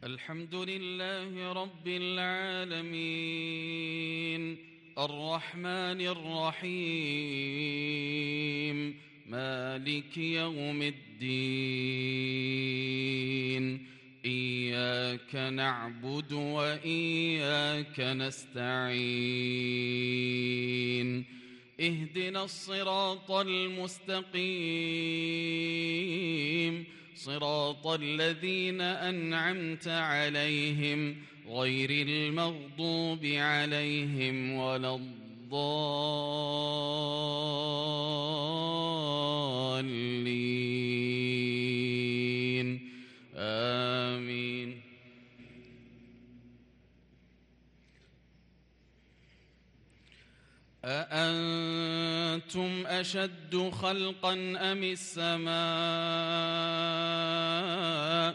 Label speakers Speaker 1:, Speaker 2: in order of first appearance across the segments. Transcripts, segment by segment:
Speaker 1: الحمد لله رب العالمين الرحمن الرحيم مالك يوم الدين إياك نعبد وإياك نستعين اهدنا الصراط المستقيم صراط الذين أنعمت عليهم غير المغضوب عليهم ولا الضالين آمين. أأنتم أشد خلقا أم السماء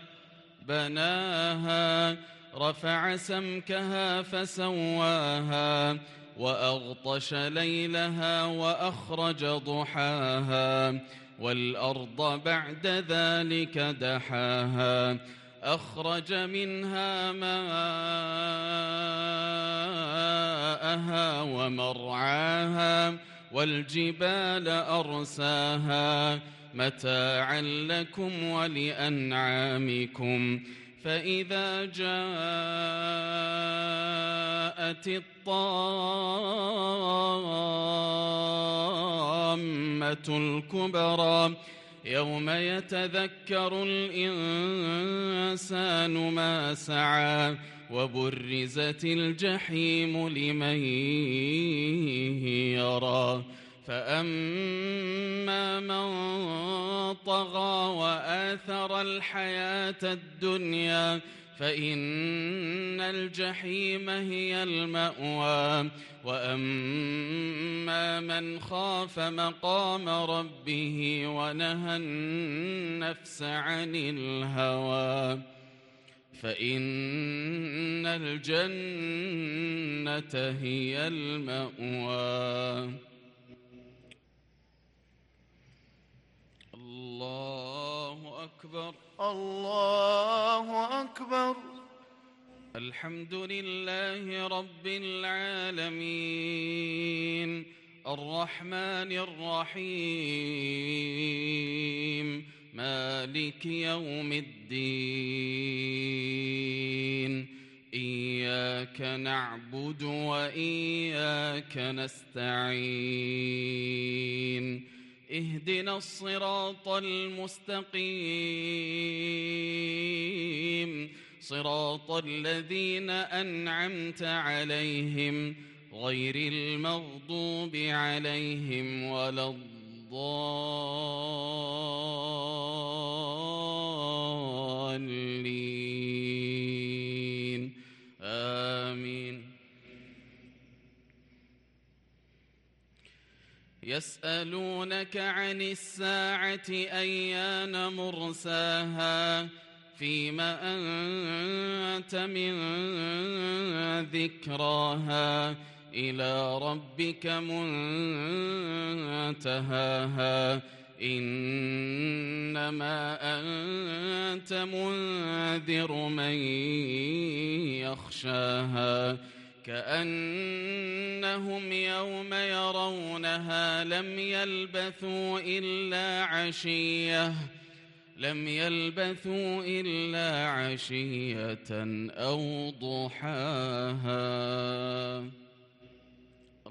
Speaker 1: بناها رفع سمكها فسواها وأغطش ليلها وأخرج ضحاها والأرض بعد ذلك دحاها أخرج منها ماءها ومرعاها والجبال أرساها متاعا لكم ولأنعامكم فإذا جاءت الطامة الكبرى يوم يتذكر الإنسان ما سعى وبرزت الجحيم لمن يرى فأما من طغى وآثر الحياة الدنيا فإن الجحيم هي المأوى وأما من خاف مقام ربه ونهى النفس عن الهوى فإن الجنة هي المأوى. الله أكبر
Speaker 2: الله أكبر.
Speaker 1: الحمد لله رب العالمين الرحمن الرحيم مالك يوم الدين إياك نعبد وإياك نستعين اهدنا الصراط المستقيم صراط الذين أنعمت عليهم غير المغضوب عليهم ولا الضالين آمين. يسألونك عن الساعة أيان مرساها فيما أنت من ذكراها إلى ربك منتهاها إنما أنت منذر من يخشاها كأنهم يوم يرونها لم يلبثوا إلا عشية أو ضحاها.